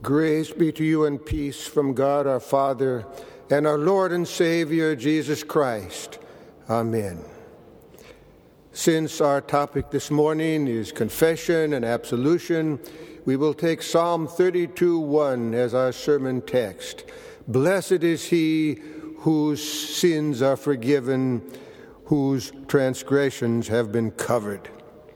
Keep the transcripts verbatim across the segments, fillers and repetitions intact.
Grace be to you and peace from God our Father and our Lord and Savior, Jesus Christ. Amen. Since our topic this morning is confession and absolution, we will take Psalm thirty-two one as our sermon text. Blessed is he whose sins are forgiven, whose transgressions have been covered.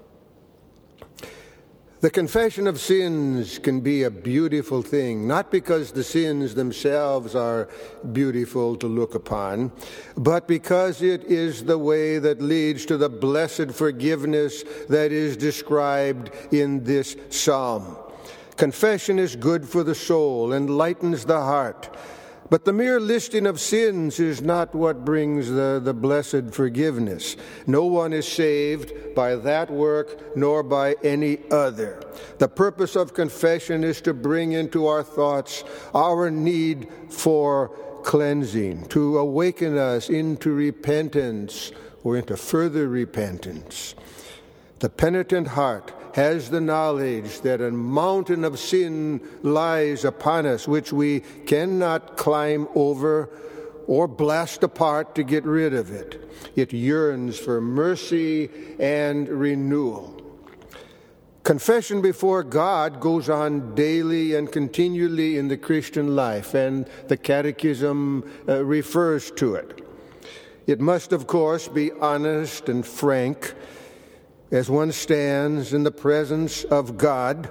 The confession of sins can be a beautiful thing, not because the sins themselves are beautiful to look upon, but because it is the way that leads to the blessed forgiveness that is described in this psalm. Confession is good for the soul and lightens the heart. But the mere listing of sins is not what brings the, the blessed forgiveness. No one is saved by that work nor by any other. The purpose of confession is to bring into our thoughts our need for cleansing, to awaken us into repentance or into further repentance. The penitent heart has the knowledge that a mountain of sin lies upon us, which we cannot climb over or blast apart to get rid of it. It yearns for mercy and renewal. Confession before God goes on daily and continually in the Christian life, and the Catechism uh, refers to it. It must, of course, be honest and frank, as one stands in the presence of God.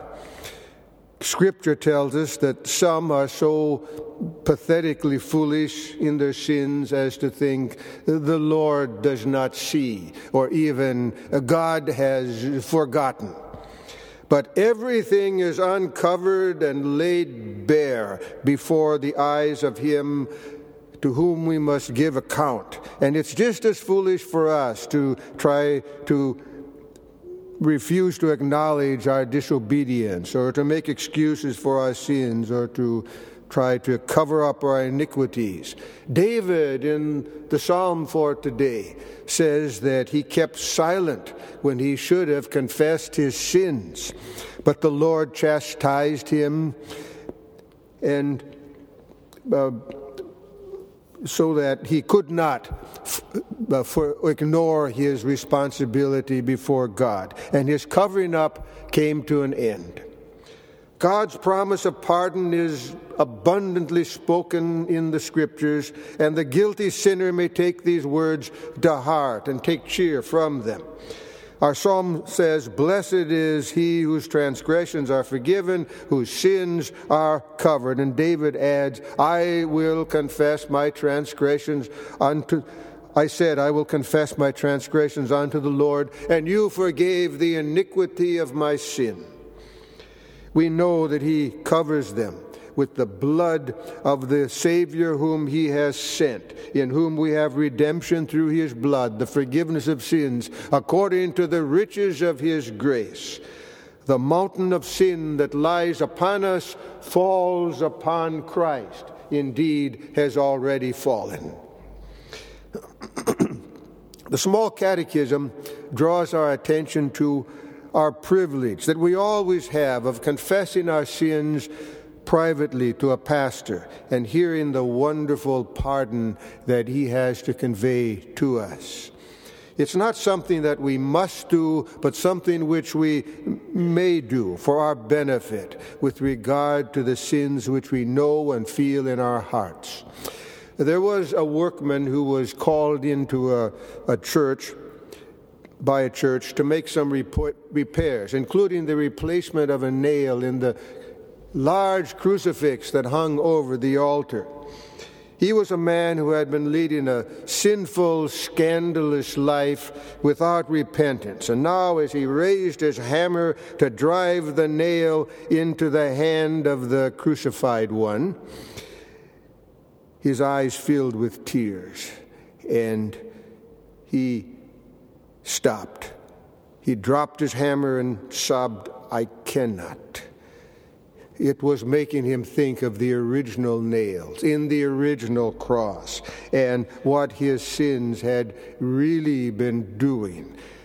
Scripture tells us that some are so pathetically foolish in their sins as to think the Lord does not see, or even God has forgotten. But everything is uncovered and laid bare before the eyes of Him to whom we must give account. And it's just as foolish for us to try to refuse to acknowledge our disobedience, or to make excuses for our sins, or to try to cover up our iniquities. David, in the psalm for today, says that he kept silent when he should have confessed his sins. But the Lord chastised him, and uh, so that he could not uh, for, ignore his responsibility before God. And his covering up came to an end. God's promise of pardon is abundantly spoken in the Scriptures, and the guilty sinner may take these words to heart and take cheer from them. Our psalm says, "Blessed is he whose transgressions are forgiven, whose sins are covered." And David adds, I will confess my transgressions unto... I said, I will confess my transgressions unto the Lord, and you forgave the iniquity of my sin. We know that he covers them with the blood of the Savior whom he has sent, in whom we have redemption through his blood, the forgiveness of sins, according to the riches of his grace. The mountain of sin that lies upon us falls upon Christ, indeed has already fallen. The small catechism draws our attention to our privilege that we always have of confessing our sins privately to a pastor and hearing the wonderful pardon that he has to convey to us. It's not something that we must do, but something which we may do for our benefit with regard to the sins which we know and feel in our hearts. There was a workman who was called into a, a church, by a church, to make some report, repairs, including the replacement of a nail in the large crucifix that hung over the altar. He was a man who had been leading a sinful, scandalous life without repentance. And now, as he raised his hammer to drive the nail into the hand of the crucified one, his eyes filled with tears, and he stopped. He dropped his hammer and sobbed, I cannot. It was making him think of the original nails in the original cross and what his sins had really been doing.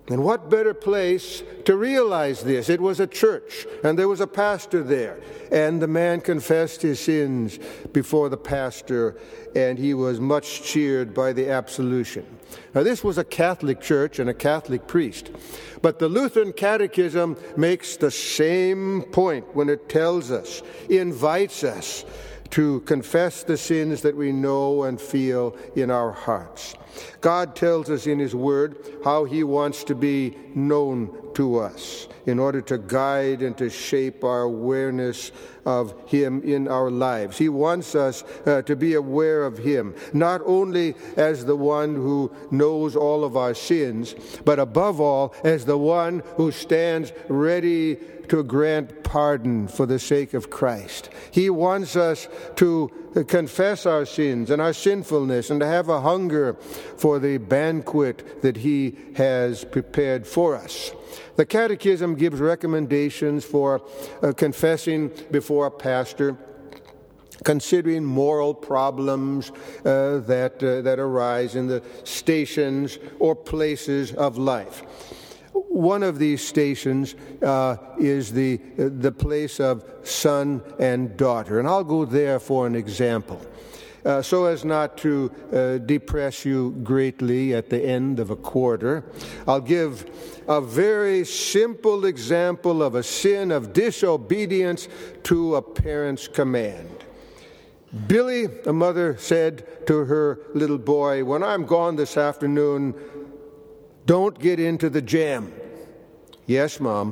And what better place to realize this? It was a church, and there was a pastor there. And the man confessed his sins before the pastor, and he was much cheered by the absolution. Now, this was a Catholic church and a Catholic priest. But the Lutheran Catechism makes the same point when it tells us, invites us to confess the sins that we know and feel in our hearts. God tells us in His Word how He wants to be known to us in order to guide and to shape our awareness of Him in our lives. He wants us uh, to be aware of Him, not only as the one who knows all of our sins, but above all, as the one who stands ready to grant pardon for the sake of Christ. He wants us to confess our sins and our sinfulness and to have a hunger for the banquet that He has prepared for us. The Catechism gives recommendations for uh, confessing before a pastor, considering moral problems uh, that, uh, that arise in the stations or places of life. One of these stations uh, is the the place of son and daughter. And I'll go there for an example, uh, so as not to uh, depress you greatly at the end of a quarter. I'll give a very simple example of a sin of disobedience to a parent's command. Billy, a mother, said to her little boy, "When I'm gone this afternoon, don't get into the jam." "Yes, Mom."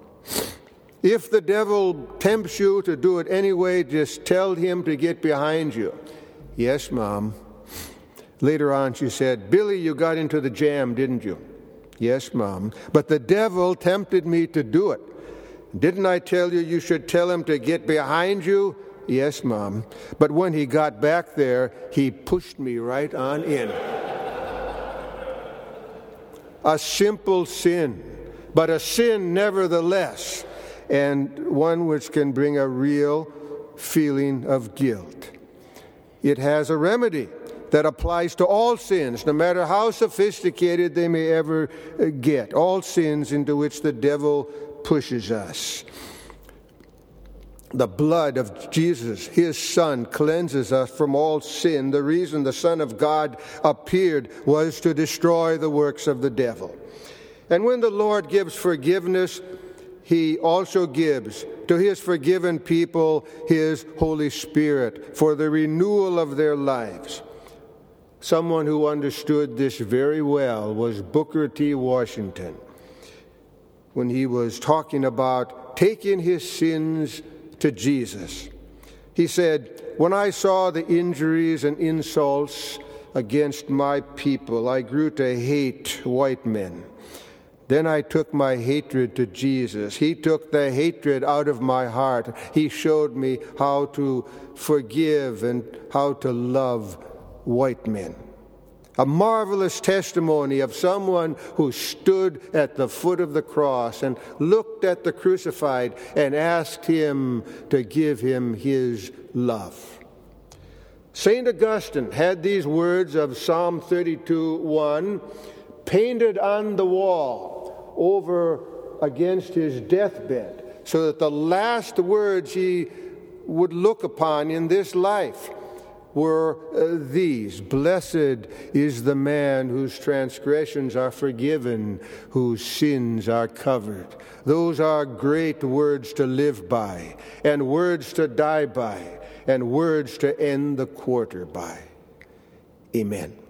"If the devil tempts you to do it anyway, just tell him to get behind you." "Yes, Mom." Later on, she said, "Billy, you got into the jam, didn't you?" "Yes, Mom. But the devil tempted me to do it." "Didn't I tell you you should tell him to get behind you?" "Yes, Mom. But when he got back there, he pushed me right on in." A simple sin, but a sin nevertheless, and one which can bring a real feeling of guilt. It has a remedy that applies to all sins, no matter how sophisticated they may ever get, all sins into which the devil pushes us. The blood of Jesus, His Son, cleanses us from all sin. The reason the Son of God appeared was to destroy the works of the devil. And when the Lord gives forgiveness, He also gives to His forgiven people His Holy Spirit for the renewal of their lives. Someone who understood this very well was Booker T. Washington, when he was talking about taking his sins to Jesus. He said, "When I saw the injuries and insults against my people, I grew to hate white men. Then I took my hatred to Jesus. He took the hatred out of my heart. He showed me how to forgive and how to love white men." A marvelous testimony of someone who stood at the foot of the cross and looked at the crucified and asked Him to give him His love. Saint Augustine had these words of Psalm thirty-two one painted on the wall over against his deathbed, so that the last words he would look upon in this life were uh, these: "Blessed is the man whose transgressions are forgiven, whose sins are covered." Those are great words to live by, and words to die by, and words to end the quarter by. Amen.